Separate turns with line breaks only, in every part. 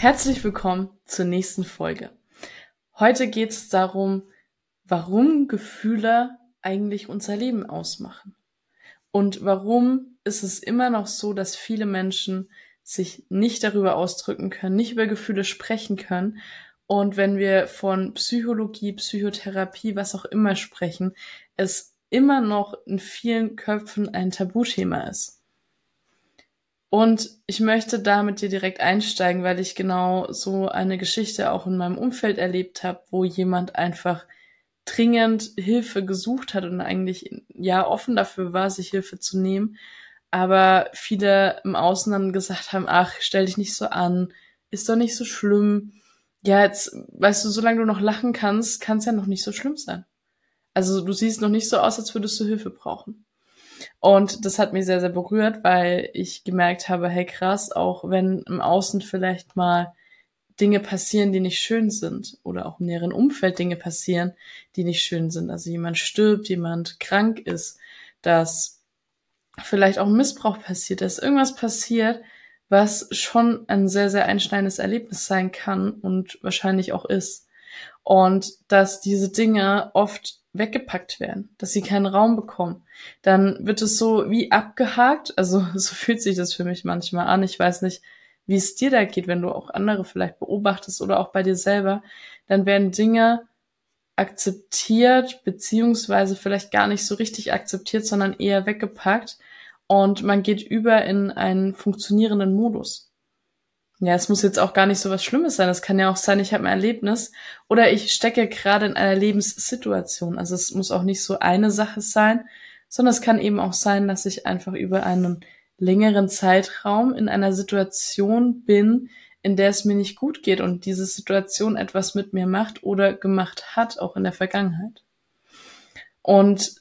Herzlich willkommen zur nächsten Folge. Heute geht es darum, warum Gefühle eigentlich unser Leben ausmachen. Und warum ist es immer noch so, dass viele Menschen sich nicht darüber ausdrücken können, nicht über Gefühle sprechen können. Und wenn wir von Psychologie, Psychotherapie, was auch immer sprechen, es immer noch in vielen Köpfen ein Tabuthema ist. Und ich möchte da mit dir direkt einsteigen, weil ich genau so eine Geschichte auch in meinem Umfeld erlebt habe, wo jemand einfach dringend Hilfe gesucht hat und eigentlich ja offen dafür war, sich Hilfe zu nehmen. Aber viele im Außen dann gesagt haben, ach, stell dich nicht so an, ist doch nicht so schlimm. Ja, jetzt, weißt du, solange du noch lachen kannst, kann es ja noch nicht so schlimm sein. Also du siehst noch nicht so aus, als würdest du Hilfe brauchen. Und das hat mich sehr, sehr berührt, weil ich gemerkt habe, hey krass, auch wenn im Außen vielleicht mal Dinge passieren, die nicht schön sind oder auch im näheren Umfeld Dinge passieren, die nicht schön sind. Also jemand stirbt, jemand krank ist, dass vielleicht auch Missbrauch passiert, dass irgendwas passiert, was schon ein sehr, sehr einschneidendes Erlebnis sein kann und wahrscheinlich auch ist. Und dass diese Dinge oft weggepackt werden, dass sie keinen Raum bekommen. Dann wird es so wie abgehakt, also so fühlt sich das für mich manchmal an. Ich weiß nicht, wie es dir da geht, wenn du auch andere vielleicht beobachtest oder auch bei dir selber. Dann werden Dinge akzeptiert, beziehungsweise vielleicht gar nicht so richtig akzeptiert, sondern eher weggepackt und man geht über in einen funktionierenden Modus. Ja, es muss jetzt auch gar nicht so was Schlimmes sein. Es kann ja auch sein, ich habe ein Erlebnis oder ich stecke gerade in einer Lebenssituation. Also es muss auch nicht so eine Sache sein, sondern es kann eben auch sein, dass ich einfach über einen längeren Zeitraum in einer Situation bin, in der es mir nicht gut geht und diese Situation etwas mit mir macht oder gemacht hat, auch in der Vergangenheit. Und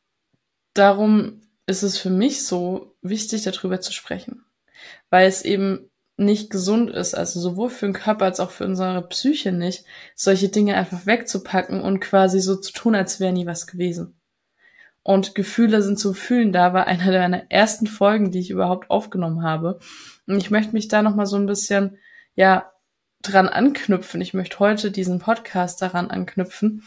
darum ist es für mich so wichtig, darüber zu sprechen, weil es eben nicht gesund ist, also sowohl für den Körper als auch für unsere Psyche nicht, solche Dinge einfach wegzupacken und quasi so zu tun, als wäre nie was gewesen. Und Gefühle sind zum Fühlen da, war einer meiner ersten Folgen, die ich überhaupt aufgenommen habe. Und ich möchte mich da nochmal so ein bisschen, ja, dran anknüpfen. Ich möchte heute diesen Podcast daran anknüpfen,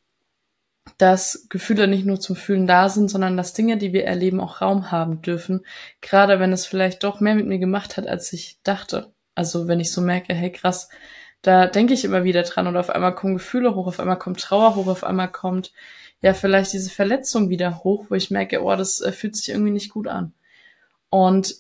dass Gefühle nicht nur zum Fühlen da sind, sondern dass Dinge, die wir erleben, auch Raum haben dürfen. Gerade wenn es vielleicht doch mehr mit mir gemacht hat, als ich dachte. Also wenn ich so merke, hey krass, da denke ich immer wieder dran und auf einmal kommen Gefühle hoch, auf einmal kommt Trauer hoch, auf einmal kommt ja vielleicht diese Verletzung wieder hoch, wo ich merke, oh, das fühlt sich irgendwie nicht gut an. Und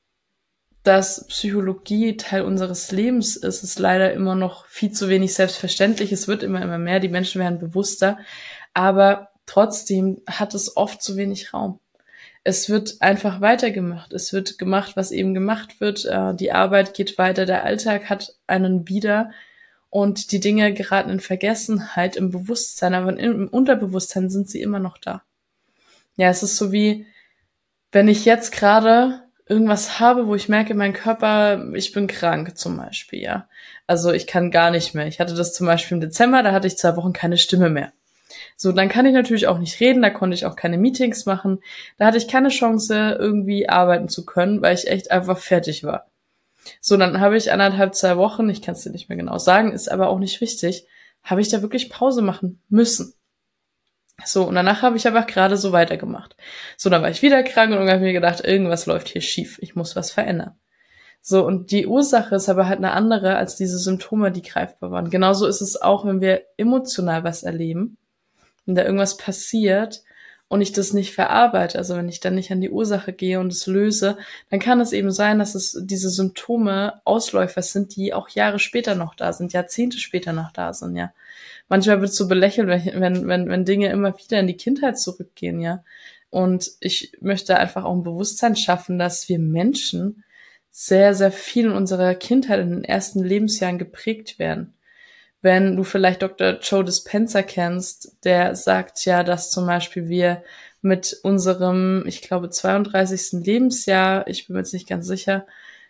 dass Psychologie Teil unseres Lebens ist, ist leider immer noch viel zu wenig selbstverständlich. Es wird immer mehr, die Menschen werden bewusster, aber trotzdem hat es oft zu wenig Raum. Es wird einfach weitergemacht. Es wird gemacht, was eben gemacht wird. Die Arbeit geht weiter, der Alltag hat einen wieder und die Dinge geraten in Vergessenheit, im Bewusstsein, aber im Unterbewusstsein sind sie immer noch da. Ja, es ist so wie, wenn ich jetzt gerade irgendwas habe, wo ich merke, mein Körper, ich bin krank zum Beispiel, ja. Also ich kann gar nicht mehr. Ich hatte das zum Beispiel im Dezember, da hatte ich 2 Wochen keine Stimme mehr. So, dann kann ich natürlich auch nicht reden, da konnte ich auch keine Meetings machen, da hatte ich keine Chance, irgendwie arbeiten zu können, weil ich echt einfach fertig war. So, dann habe ich 1,5, 2 Wochen, ich kann es dir nicht mehr genau sagen, ist aber auch nicht wichtig, habe ich da wirklich Pause machen müssen. So, und danach habe ich einfach gerade so weitergemacht. So, dann war ich wieder krank und habe mir gedacht, irgendwas läuft hier schief, ich muss was verändern. So, und die Ursache ist aber halt eine andere als diese Symptome, die greifbar waren. Genauso ist es auch, wenn wir emotional was erleben, wenn da irgendwas passiert und ich das nicht verarbeite, also wenn ich dann nicht an die Ursache gehe und es löse, dann kann es eben sein, dass es diese Symptome Ausläufer sind, die auch Jahre später noch da sind, Jahrzehnte später noch da sind, ja. Manchmal wird es so belächelt, wenn Dinge immer wieder in die Kindheit zurückgehen, ja. Und ich möchte einfach auch ein Bewusstsein schaffen, dass wir Menschen sehr, sehr viel in unserer Kindheit, in den ersten Lebensjahren geprägt werden. Wenn du vielleicht Dr. Joe Dispenza kennst, der sagt ja, dass zum Beispiel wir mit unserem, ich glaube, 32. Lebensjahr, ich bin mir jetzt nicht ganz sicher,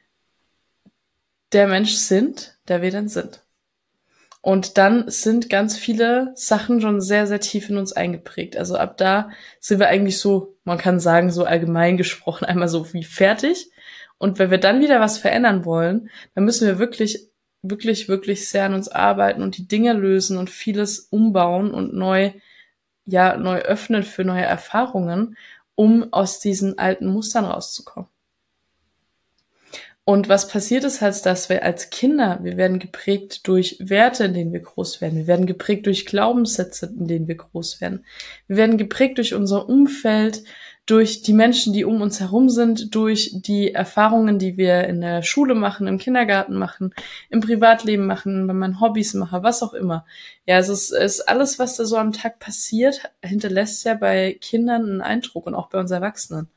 der Mensch sind, der wir dann sind. Und dann sind ganz viele Sachen schon sehr, sehr tief in uns eingeprägt. Also ab da sind wir eigentlich so, man kann sagen, so allgemein gesprochen, einmal so wie fertig. Und wenn wir dann wieder was verändern wollen, dann müssen wir wirklich wirklich, wirklich sehr an uns arbeiten und die Dinge lösen und vieles umbauen und neu öffnen für neue Erfahrungen, um aus diesen alten Mustern rauszukommen. Und was passiert ist halt, dass wir als Kinder, wir werden geprägt durch Werte, in denen wir groß werden. Wir werden geprägt durch Glaubenssätze, in denen wir groß werden. Wir werden geprägt durch unser Umfeld, durch die Menschen, die um uns herum sind, durch die Erfahrungen, die wir in der Schule machen, im Kindergarten machen, im Privatleben machen, wenn man Hobbys mache, was auch immer. Ja, es ist alles, was da so am Tag passiert, hinterlässt ja bei Kindern einen Eindruck und auch bei uns Erwachsenen.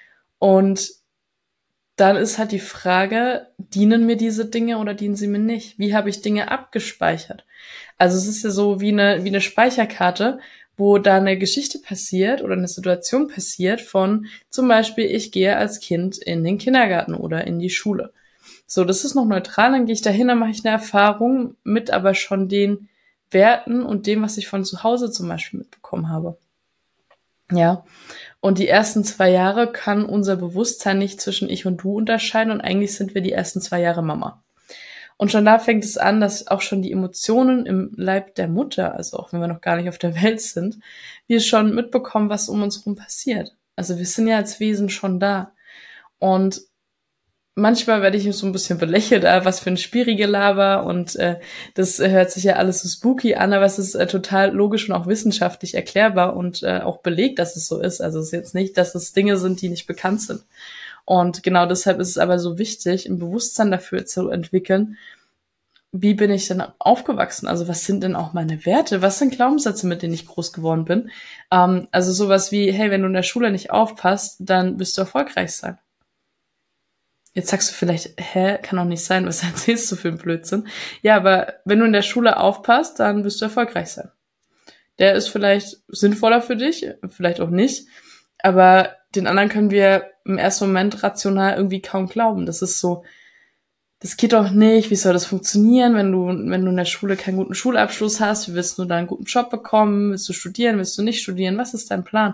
Und dann ist halt die Frage, dienen mir diese Dinge oder dienen sie mir nicht? Wie habe ich Dinge abgespeichert? Also es ist ja so wie eine Speicherkarte, wo da eine Geschichte passiert oder eine Situation passiert von zum Beispiel, ich gehe als Kind in den Kindergarten oder in die Schule. So, das ist noch neutral, dann gehe ich dahin, dann mache ich eine Erfahrung mit aber schon den Werten und dem, was ich von zu Hause zum Beispiel mitbekommen habe. Ja, und die ersten 2 Jahre kann unser Bewusstsein nicht zwischen ich und du unterscheiden und eigentlich sind wir die ersten 2 Jahre Mama. Und schon da fängt es an, dass auch schon die Emotionen im Leib der Mutter, also auch wenn wir noch gar nicht auf der Welt sind, wir schon mitbekommen, was um uns herum passiert. Also wir sind ja als Wesen schon da. Und manchmal werde ich so ein bisschen belächelt, was für ein Spiri-Gelaber und das hört sich ja alles so spooky an, aber es ist total logisch und auch wissenschaftlich erklärbar und auch belegt, dass es so ist. Also es ist jetzt nicht, dass es Dinge sind, die nicht bekannt sind. Und genau deshalb ist es aber so wichtig, ein Bewusstsein dafür zu entwickeln, wie bin ich denn aufgewachsen? Also was sind denn auch meine Werte? Was sind Glaubenssätze, mit denen ich groß geworden bin? Also sowas wie, hey, wenn du in der Schule nicht aufpasst, dann wirst du erfolgreich sein. Jetzt sagst du vielleicht, kann doch nicht sein, was erzählst du für einen Blödsinn? Ja, aber wenn du in der Schule aufpasst, dann wirst du erfolgreich sein. Der ist vielleicht sinnvoller für dich, vielleicht auch nicht, aber den anderen können wir im ersten Moment rational irgendwie kaum glauben. Das ist so, das geht doch nicht, wie soll das funktionieren, wenn du in der Schule keinen guten Schulabschluss hast, wie willst du da einen guten Job bekommen, willst du studieren, willst du nicht studieren, was ist dein Plan?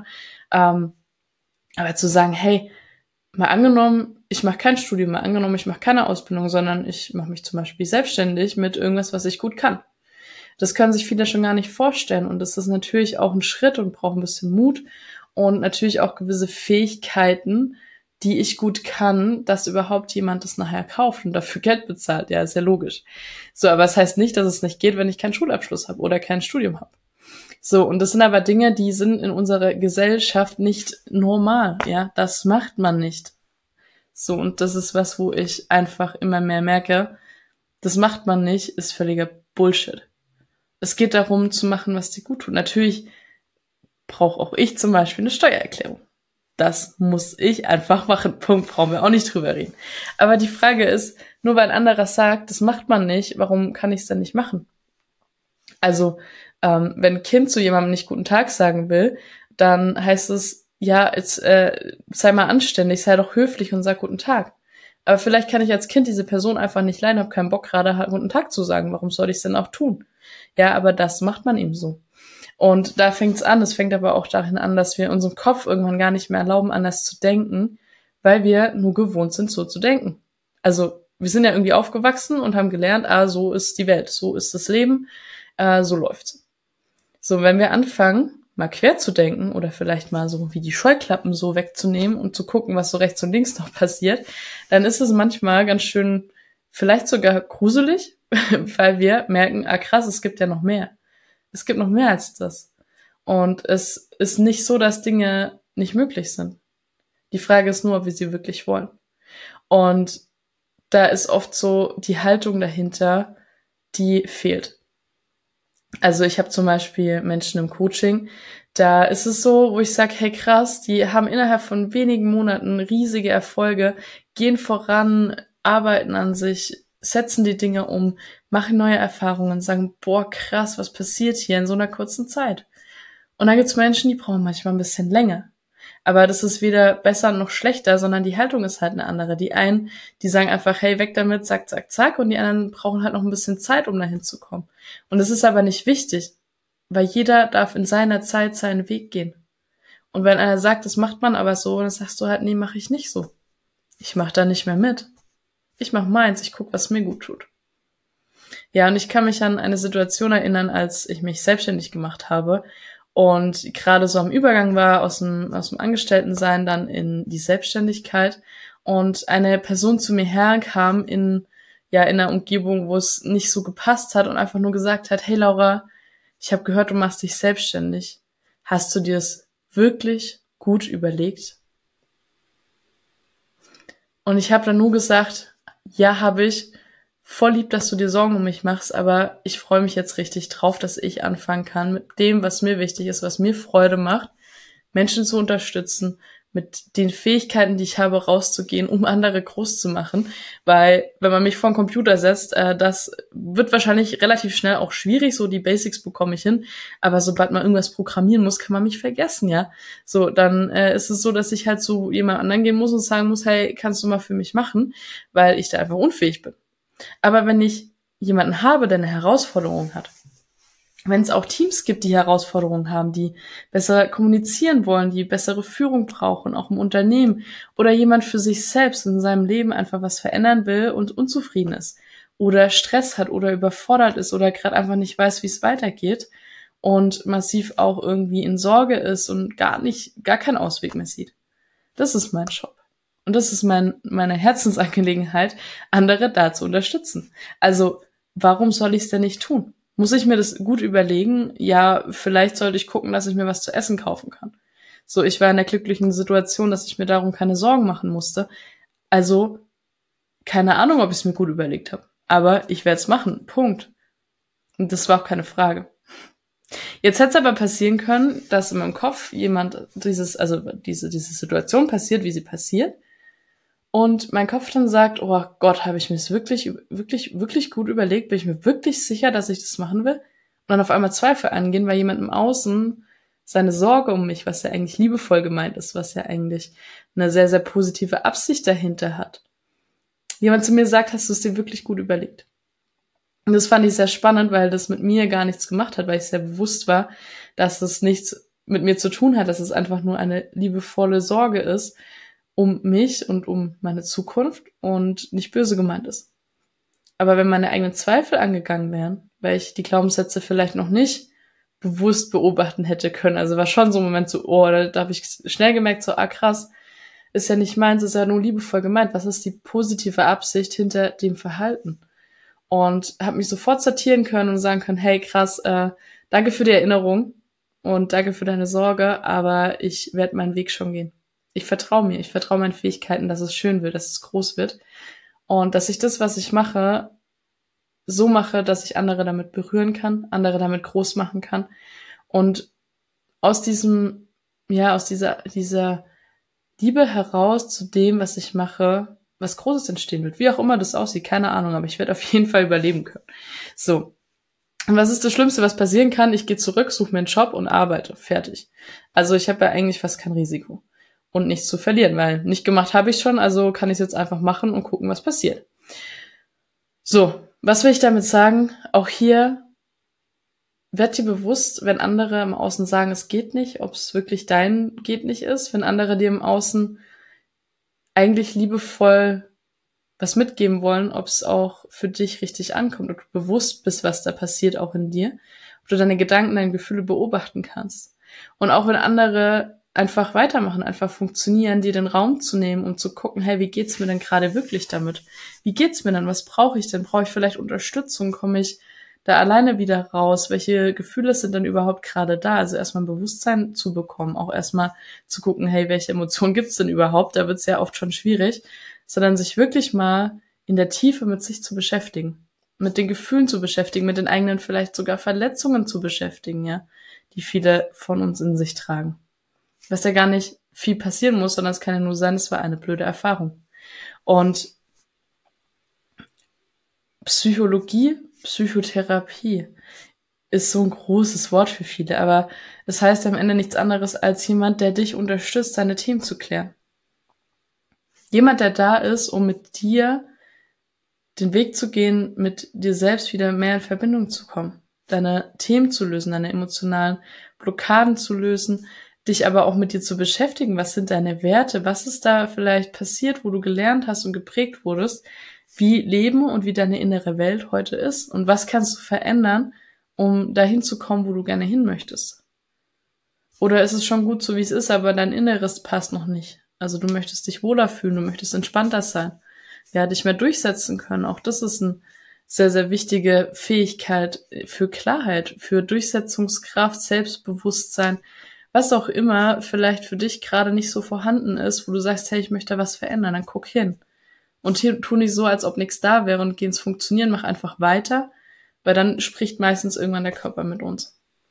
Aber zu sagen, hey, mal angenommen, ich mache kein Studium, mal angenommen, ich mache keine Ausbildung, sondern ich mache mich zum Beispiel selbstständig mit irgendwas, was ich gut kann. Das können sich viele schon gar nicht vorstellen und das ist natürlich auch ein Schritt und braucht ein bisschen Mut und natürlich auch gewisse Fähigkeiten, die ich gut kann, dass überhaupt jemand das nachher kauft und dafür Geld bezahlt. Ja, ist ja logisch. So, aber es heißt nicht, dass es nicht geht, wenn ich keinen Schulabschluss habe oder kein Studium habe. So, und das sind aber Dinge, die sind in unserer Gesellschaft nicht normal. Ja, das macht man nicht. So, und das ist was, wo ich einfach immer mehr merke, das macht man nicht, ist völliger Bullshit. Es geht darum, zu machen, was dir gut tut. Natürlich brauche auch ich zum Beispiel eine Steuererklärung. Das muss ich einfach machen. Punkt, brauchen wir auch nicht drüber reden. Aber die Frage ist, nur weil ein anderer sagt, das macht man nicht, warum kann ich es dann nicht machen? Also, wenn ein Kind zu jemandem nicht guten Tag sagen will, dann heißt es, ja, jetzt sei mal anständig, sei doch höflich und sag guten Tag. Aber vielleicht kann ich als Kind diese Person einfach nicht leiden, habe keinen Bock gerade guten Tag zu sagen. Warum soll ich es denn auch tun? Ja, aber das macht man eben so. Und da fängt's an. Es fängt aber auch darin an, dass wir unserem Kopf irgendwann gar nicht mehr erlauben, anders zu denken, weil wir nur gewohnt sind, so zu denken. Also wir sind ja irgendwie aufgewachsen und haben gelernt, so ist die Welt, so ist das Leben, so läuft's. So, wenn wir anfangen, mal quer zu denken oder vielleicht mal so wie die Scheuklappen so wegzunehmen und zu gucken, was so rechts und links noch passiert, dann ist es manchmal ganz schön, vielleicht sogar gruselig, weil wir merken, krass, es gibt ja noch mehr. Es gibt noch mehr als das. Und es ist nicht so, dass Dinge nicht möglich sind. Die Frage ist nur, ob wir sie wirklich wollen. Und da ist oft so die Haltung dahinter, die fehlt. Also ich habe zum Beispiel Menschen im Coaching, da ist es so, wo ich sage, hey krass, die haben innerhalb von wenigen Monaten riesige Erfolge, gehen voran, arbeiten an sich, setzen die Dinge um, machen neue Erfahrungen, sagen, boah krass, was passiert hier in so einer kurzen Zeit? Und dann gibt's Menschen, die brauchen manchmal ein bisschen länger. Aber das ist weder besser noch schlechter, sondern die Haltung ist halt eine andere. Die einen, die sagen einfach, hey, weg damit, zack, zack, zack. Und die anderen brauchen halt noch ein bisschen Zeit, um dahin zu kommen. Und das ist aber nicht wichtig, weil jeder darf in seiner Zeit seinen Weg gehen. Und wenn einer sagt, das macht man aber so, dann sagst du halt, nee, mache ich nicht so. Ich mache da nicht mehr mit. Ich mache meins, ich guck, was mir gut tut. Ja, und ich kann mich an eine Situation erinnern, als ich mich selbstständig gemacht habe und gerade so am Übergang war aus dem Angestelltensein dann in die Selbstständigkeit und eine Person zu mir herkam in einer Umgebung, wo es nicht so gepasst hat und einfach nur gesagt hat, hey Laura, ich habe gehört, du machst dich selbstständig. Hast du dir es wirklich gut überlegt? Und ich habe dann nur gesagt, ja, habe ich. Voll lieb, dass du dir Sorgen um mich machst, aber ich freue mich jetzt richtig drauf, dass ich anfangen kann mit dem, was mir wichtig ist, was mir Freude macht, Menschen zu unterstützen, mit den Fähigkeiten, die ich habe, rauszugehen, um andere groß zu machen. Weil, wenn man mich vor den Computer setzt, das wird wahrscheinlich relativ schnell auch schwierig, so die Basics bekomme ich hin, aber sobald man irgendwas programmieren muss, kann man mich vergessen, ja. So, dann ist es so, dass ich halt zu jemand anderen gehen muss und sagen muss, hey, kannst du mal für mich machen, weil ich da einfach unfähig bin. Aber wenn ich jemanden habe, der eine Herausforderung hat, wenn es auch Teams gibt, die Herausforderungen haben, die besser kommunizieren wollen, die bessere Führung brauchen, auch im Unternehmen, oder jemand für sich selbst in seinem Leben einfach was verändern will und unzufrieden ist oder Stress hat oder überfordert ist oder gerade einfach nicht weiß, wie es weitergeht und massiv auch irgendwie in Sorge ist und gar keinen Ausweg mehr sieht. Das ist mein Job. Und das ist meine Herzensangelegenheit, andere da zu unterstützen. Also, warum soll ich es denn nicht tun? Muss ich mir das gut überlegen? Ja, vielleicht sollte ich gucken, dass ich mir was zu essen kaufen kann. So, ich war in der glücklichen Situation, dass ich mir darum keine Sorgen machen musste. Also, keine Ahnung, ob ich es mir gut überlegt habe. Aber ich werde es machen. Punkt. Und das war auch keine Frage. Jetzt hätte es aber passieren können, dass in meinem Kopf diese Situation passiert, wie sie passiert. Und mein Kopf dann sagt, oh Gott, habe ich mir das wirklich, wirklich, wirklich gut überlegt? Bin ich mir wirklich sicher, dass ich das machen will? Und dann auf einmal Zweifel angehen, weil jemand im Außen seine Sorge um mich, was ja eigentlich liebevoll gemeint ist, was ja eigentlich eine sehr, sehr positive Absicht dahinter hat. Jemand zu mir sagt, hast du es dir wirklich gut überlegt? Und das fand ich sehr spannend, weil das mit mir gar nichts gemacht hat, weil ich sehr bewusst war, dass es nichts mit mir zu tun hat, dass es einfach nur eine liebevolle Sorge ist, um mich und um meine Zukunft und nicht böse gemeint ist. Aber wenn meine eigenen Zweifel angegangen wären, weil ich die Glaubenssätze vielleicht noch nicht bewusst beobachten hätte können, also war schon so ein Moment so, oh, da habe ich schnell gemerkt, so, krass, ist ja nicht meins, ist ja nur liebevoll gemeint. Was ist die positive Absicht hinter dem Verhalten? Und habe mich sofort sortieren können und sagen können, hey, krass, danke für die Erinnerung und danke für deine Sorge, aber ich werde meinen Weg schon gehen. Ich vertraue mir, ich vertraue meinen Fähigkeiten, dass es schön wird, dass es groß wird und dass ich das, was ich mache, so mache, dass ich andere damit berühren kann, andere damit groß machen kann und aus dieser Liebe heraus zu dem, was ich mache, was Großes entstehen wird. Wie auch immer das aussieht, keine Ahnung, aber ich werde auf jeden Fall überleben können. So. Und was ist das Schlimmste, was passieren kann? Ich gehe zurück, suche mir einen Job und arbeite. Fertig. Also ich habe ja eigentlich fast kein Risiko. Und nichts zu verlieren, weil nicht gemacht habe ich schon, also kann ich es jetzt einfach machen und gucken, was passiert. So, was will ich damit sagen? Auch hier, werd dir bewusst, wenn andere im Außen sagen, es geht nicht, ob es wirklich dein geht nicht ist, wenn andere dir im Außen eigentlich liebevoll was mitgeben wollen, ob es auch für dich richtig ankommt, ob du bewusst bist, was da passiert, auch in dir, ob du deine Gedanken, deine Gefühle beobachten kannst. Und auch wenn andere einfach weitermachen, einfach funktionieren, dir den Raum zu nehmen, um zu gucken, hey, wie geht's mir denn gerade wirklich damit? Wie geht's mir denn? Was brauche ich denn? Brauche ich vielleicht Unterstützung? Komme ich da alleine wieder raus? Welche Gefühle sind denn überhaupt gerade da? Also erstmal ein Bewusstsein zu bekommen, auch erstmal zu gucken, hey, welche Emotionen gibt's denn überhaupt? Da wird's ja oft schon schwierig, sondern sich wirklich mal in der Tiefe mit sich zu beschäftigen, mit den Gefühlen zu beschäftigen, mit den eigenen vielleicht sogar Verletzungen zu beschäftigen, ja, die viele von uns in sich tragen. Was ja gar nicht viel passieren muss, sondern es kann ja nur sein, es war eine blöde Erfahrung. Und Psychologie, Psychotherapie ist so ein großes Wort für viele, aber es heißt am Ende nichts anderes als jemand, der dich unterstützt, deine Themen zu klären. Jemand, der da ist, um mit dir den Weg zu gehen, mit dir selbst wieder mehr in Verbindung zu kommen, deine Themen zu lösen, deine emotionalen Blockaden zu lösen, dich aber auch mit dir zu beschäftigen. Was sind deine Werte? Was ist da vielleicht passiert, wo du gelernt hast und geprägt wurdest, wie Leben und wie deine innere Welt heute ist und was kannst du verändern, um dahin zu kommen, wo du gerne hin möchtest. Oder ist es schon gut so, wie es ist, aber dein Inneres passt noch nicht. Also du möchtest dich wohler fühlen, du möchtest entspannter sein, ja, dich mehr durchsetzen können. Auch das ist eine sehr, sehr wichtige Fähigkeit für Klarheit, für Durchsetzungskraft, Selbstbewusstsein, was auch immer vielleicht für dich gerade nicht so vorhanden ist, wo du sagst, hey, ich möchte da was verändern, dann guck hin. Und hier tu nicht so, als ob nichts da wäre und geh ins Funktionieren, mach einfach weiter, weil dann spricht meistens irgendwann der Körper mit uns.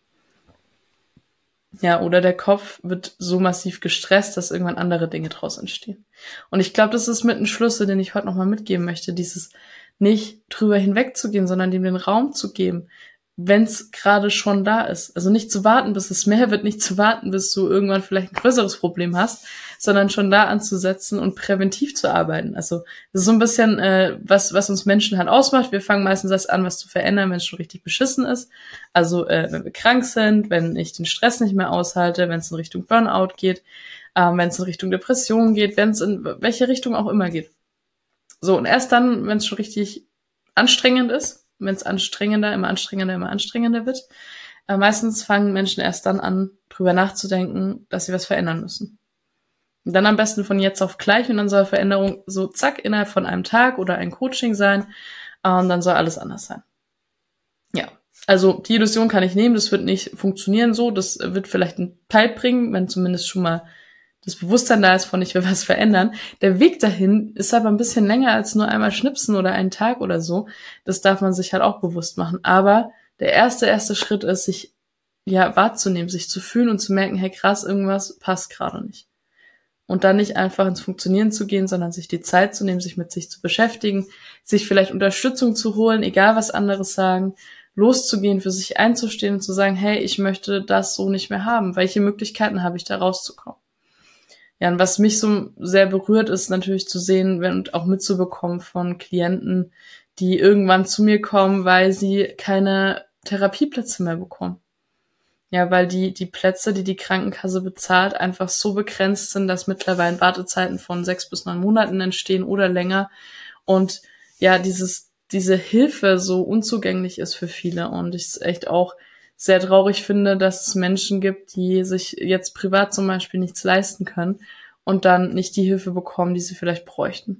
Ja, oder der Kopf wird so massiv gestresst, dass irgendwann andere Dinge draus entstehen. Und ich glaube, das ist mit ein Schlüssel, den ich heute nochmal mitgeben möchte, dieses nicht drüber hinwegzugehen, sondern dem den Raum zu geben, wenn es gerade schon da ist. Also nicht zu warten, bis es mehr wird, nicht zu warten, bis du irgendwann vielleicht ein größeres Problem hast, sondern schon da anzusetzen und präventiv zu arbeiten. Also das ist so ein bisschen, was uns Menschen halt ausmacht. Wir fangen meistens erst an, was zu verändern, wenn es schon richtig beschissen ist. Also wenn wir krank sind, wenn ich den Stress nicht mehr aushalte, wenn es in Richtung Burnout geht, wenn es in Richtung Depression geht, wenn es in welche Richtung auch immer geht. So, und erst dann, wenn es schon richtig anstrengend ist, wenn es immer anstrengender wird, meistens fangen Menschen erst dann an, drüber nachzudenken, dass sie was verändern müssen. Und dann am besten von jetzt auf gleich und dann soll Veränderung so zack innerhalb von einem Tag oder ein Coaching sein, dann soll alles anders sein. Ja, also die Illusion kann ich nehmen, das wird nicht funktionieren so, das wird vielleicht einen Teil bringen, wenn zumindest schon mal das Bewusstsein da ist von, ich will was verändern. Der Weg dahin ist aber ein bisschen länger als nur einmal schnipsen oder einen Tag oder so. Das darf man sich halt auch bewusst machen. Aber der erste Schritt ist, sich wahrzunehmen, sich zu fühlen und zu merken, hey krass, irgendwas passt gerade nicht. Und dann nicht einfach ins Funktionieren zu gehen, sondern sich die Zeit zu nehmen, sich mit sich zu beschäftigen, sich vielleicht Unterstützung zu holen, egal was anderes sagen, loszugehen, für sich einzustehen und zu sagen, hey, ich möchte das so nicht mehr haben. Welche Möglichkeiten habe ich, da rauszukommen? Ja, und was mich so sehr berührt, ist natürlich zu sehen und auch mitzubekommen von Klienten, die irgendwann zu mir kommen, weil sie keine Therapieplätze mehr bekommen. Ja, weil die Plätze, die die Krankenkasse bezahlt, einfach so begrenzt sind, dass mittlerweile Wartezeiten von 6 bis 9 Monaten entstehen oder länger. Und ja, diese Hilfe so unzugänglich ist für viele. Und ich es echt auch sehr traurig finde, dass es Menschen gibt, die sich jetzt privat zum Beispiel nichts leisten können und dann nicht die Hilfe bekommen, die sie vielleicht bräuchten.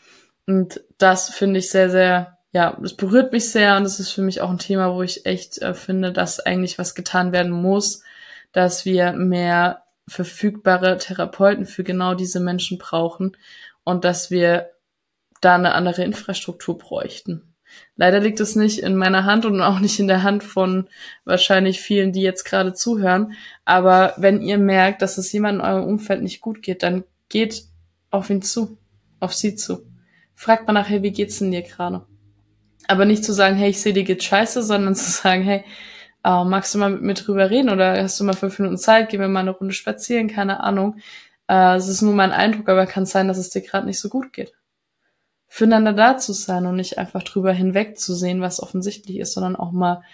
Und das finde ich sehr, sehr, das berührt mich sehr und das ist für mich auch ein Thema, wo ich echt finde, dass eigentlich was getan werden muss, dass wir mehr verfügbare Therapeuten für genau diese Menschen brauchen und dass wir da eine andere Infrastruktur bräuchten. Leider liegt es nicht in meiner Hand und auch nicht in der Hand von wahrscheinlich vielen, die jetzt gerade zuhören. Aber wenn ihr merkt, dass es jemandem in eurem Umfeld nicht gut geht, dann geht auf ihn zu, auf sie zu. Fragt mal nachher, wie geht's denn dir gerade? Aber nicht zu sagen, hey, ich sehe, dir geht's scheiße, sondern zu sagen, hey, magst du mal mit mir drüber reden oder hast du mal 5 Minuten Zeit, gehen wir mal eine Runde spazieren, keine Ahnung. Es ist nur mein Eindruck, aber kann sein, dass es dir gerade nicht so gut geht. Füreinander da zu sein und nicht einfach drüber hinweg zu sehen, was offensichtlich ist, sondern auch mal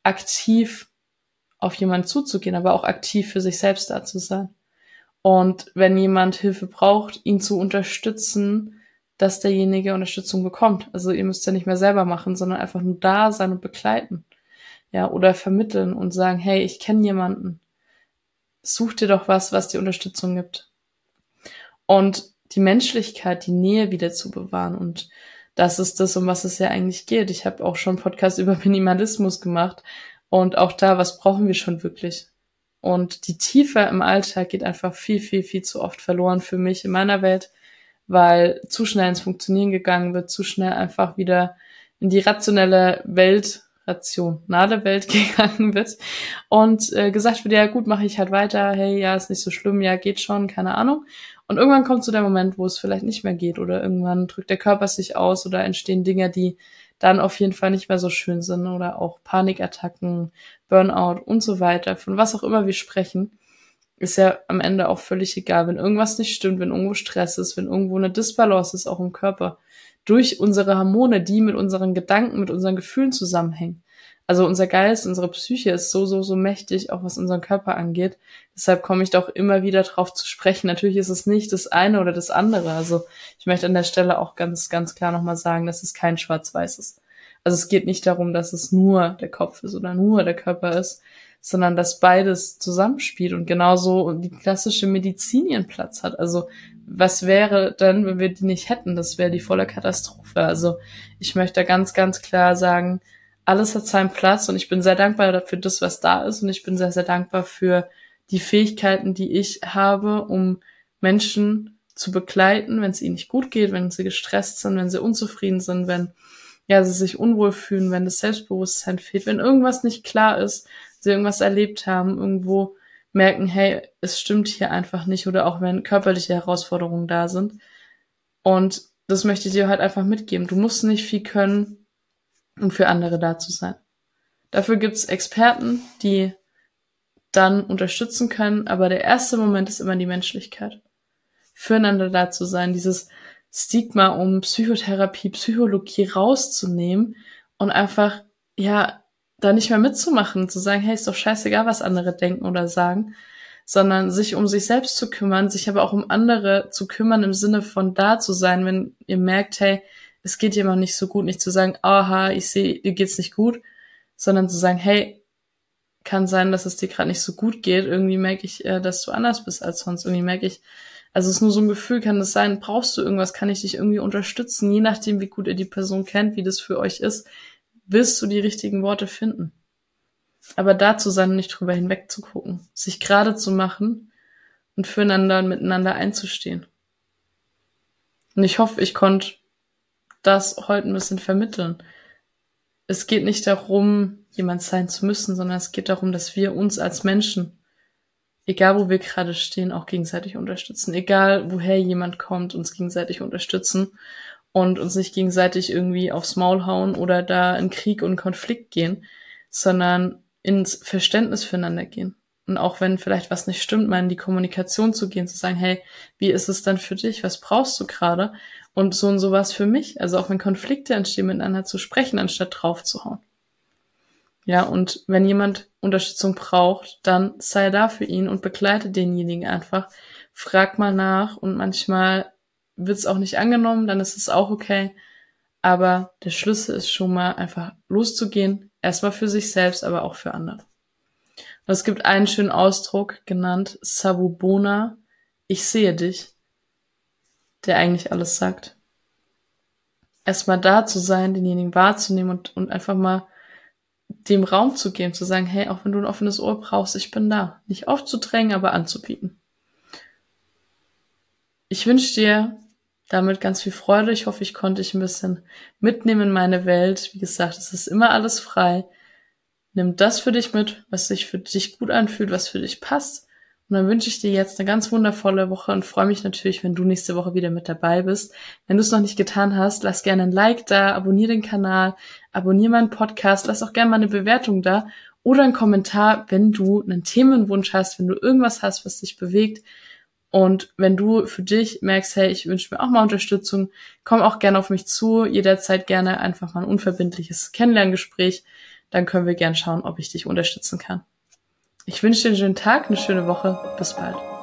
aktiv auf jemanden zuzugehen, aber auch aktiv für sich selbst da zu sein. Und wenn jemand Hilfe braucht, ihn zu unterstützen, dass derjenige Unterstützung bekommt. Also ihr müsst ja nicht mehr selber machen, sondern einfach nur da sein und begleiten. Ja, oder vermitteln und sagen, hey, ich kenne jemanden. Such dir doch was dir Unterstützung gibt. Und die Menschlichkeit, die Nähe wieder zu bewahren. Und das ist das, um was es ja eigentlich geht. Ich habe auch schon einen Podcast über Minimalismus gemacht. Und auch da, was brauchen wir schon wirklich? Und die Tiefe im Alltag geht einfach viel, viel, viel zu oft verloren für mich in meiner Welt, weil zu schnell ins Funktionieren gegangen wird, zu schnell einfach wieder in die rationale rationale Welt gegangen wird und gesagt wird, ja gut, mache ich halt weiter, hey, ja, ist nicht so schlimm, ja, geht schon, keine Ahnung. Und irgendwann kommt so der Moment, wo es vielleicht nicht mehr geht oder irgendwann drückt der Körper sich aus oder entstehen Dinge, die dann auf jeden Fall nicht mehr so schön sind oder auch Panikattacken, Burnout und so weiter. Von was auch immer wir sprechen, ist ja am Ende auch völlig egal. Wenn irgendwas nicht stimmt, wenn irgendwo Stress ist, wenn irgendwo eine Disbalance ist, auch im Körper, durch unsere Hormone, die mit unseren Gedanken, mit unseren Gefühlen zusammenhängen. Also unser Geist, unsere Psyche ist so mächtig, auch was unseren Körper angeht. Deshalb komme ich doch immer wieder drauf zu sprechen. Natürlich ist es nicht das eine oder das andere. Also ich möchte an der Stelle auch ganz, ganz klar nochmal sagen, dass es kein Schwarz-Weiß ist. Also es geht nicht darum, dass es nur der Kopf ist oder nur der Körper ist, sondern dass beides zusammenspielt und genauso die klassische Medizin ihren Platz hat. Also was wäre denn, wenn wir die nicht hätten? Das wäre die volle Katastrophe. Also ich möchte ganz, ganz klar sagen, alles hat seinen Platz und ich bin sehr dankbar dafür, das, was da ist, und ich bin sehr, sehr dankbar für die Fähigkeiten, die ich habe, um Menschen zu begleiten, wenn es ihnen nicht gut geht, wenn sie gestresst sind, wenn sie unzufrieden sind, wenn sie sich unwohl fühlen, wenn das Selbstbewusstsein fehlt, wenn irgendwas nicht klar ist, sie irgendwas erlebt haben, irgendwo merken, hey, es stimmt hier einfach nicht, oder auch wenn körperliche Herausforderungen da sind. Und das möchte ich dir halt einfach mitgeben. Du musst nicht viel können, um für andere da zu sein. Dafür gibt's Experten, die dann unterstützen können, aber der erste Moment ist immer die Menschlichkeit. Füreinander da zu sein, dieses Stigma um Psychotherapie, Psychologie rauszunehmen und einfach, da nicht mehr mitzumachen, zu sagen, hey, ist doch scheißegal, was andere denken oder sagen, sondern sich um sich selbst zu kümmern, sich aber auch um andere zu kümmern im Sinne von da zu sein, wenn ihr merkt, hey, es geht jemand nicht so gut, nicht zu sagen, aha, ich sehe, dir geht's nicht gut, sondern zu sagen, hey, kann sein, dass es dir gerade nicht so gut geht, irgendwie merke ich, dass du anders bist als sonst, irgendwie merke ich, also es ist nur so ein Gefühl, kann das sein, brauchst du irgendwas, kann ich dich irgendwie unterstützen, je nachdem, wie gut ihr die Person kennt, wie das für euch ist, wirst du die richtigen Worte finden. Aber da zu sein und nicht drüber hinweg zu gucken, sich gerade zu machen und füreinander und miteinander einzustehen. Und ich hoffe, ich konnte das heute ein bisschen vermitteln. Es geht nicht darum, jemand sein zu müssen, sondern es geht darum, dass wir uns als Menschen, egal wo wir gerade stehen, auch gegenseitig unterstützen. Egal woher jemand kommt, uns gegenseitig unterstützen und uns nicht gegenseitig irgendwie aufs Maul hauen oder da in Krieg und Konflikt gehen, sondern ins Verständnis füreinander gehen. Und auch wenn vielleicht was nicht stimmt, mal in die Kommunikation zu gehen, zu sagen, hey, wie ist es dann für dich? Was brauchst du gerade? Und sowas für mich. Also auch wenn Konflikte entstehen, miteinander zu sprechen, anstatt drauf zu hauen. Ja, und wenn jemand Unterstützung braucht, dann sei da für ihn und begleite denjenigen einfach. Frag mal nach und manchmal wird es auch nicht angenommen, dann ist es auch okay. Aber der Schlüssel ist schon mal einfach loszugehen, erstmal für sich selbst, aber auch für andere. Und es gibt einen schönen Ausdruck, genannt Savubona, ich sehe dich, der eigentlich alles sagt. Erstmal da zu sein, denjenigen wahrzunehmen und einfach mal dem Raum zu geben, zu sagen, hey, auch wenn du ein offenes Ohr brauchst, ich bin da. Nicht aufzudrängen, aber anzubieten. Ich wünsche dir damit ganz viel Freude. Ich hoffe, ich konnte dich ein bisschen mitnehmen in meine Welt. Wie gesagt, es ist immer alles frei. Nimm das für dich mit, was sich für dich gut anfühlt, was für dich passt. Und dann wünsche ich dir jetzt eine ganz wundervolle Woche und freue mich natürlich, wenn du nächste Woche wieder mit dabei bist. Wenn du es noch nicht getan hast, lass gerne ein Like da, abonniere den Kanal, abonniere meinen Podcast, lass auch gerne mal eine Bewertung da oder einen Kommentar, wenn du einen Themenwunsch hast, wenn du irgendwas hast, was dich bewegt. Und wenn du für dich merkst, hey, ich wünsche mir auch mal Unterstützung, komm auch gerne auf mich zu, jederzeit gerne einfach mal ein unverbindliches Kennenlerngespräch. Dann können wir gern schauen, ob ich dich unterstützen kann. Ich wünsche dir einen schönen Tag, eine schöne Woche. Bis bald.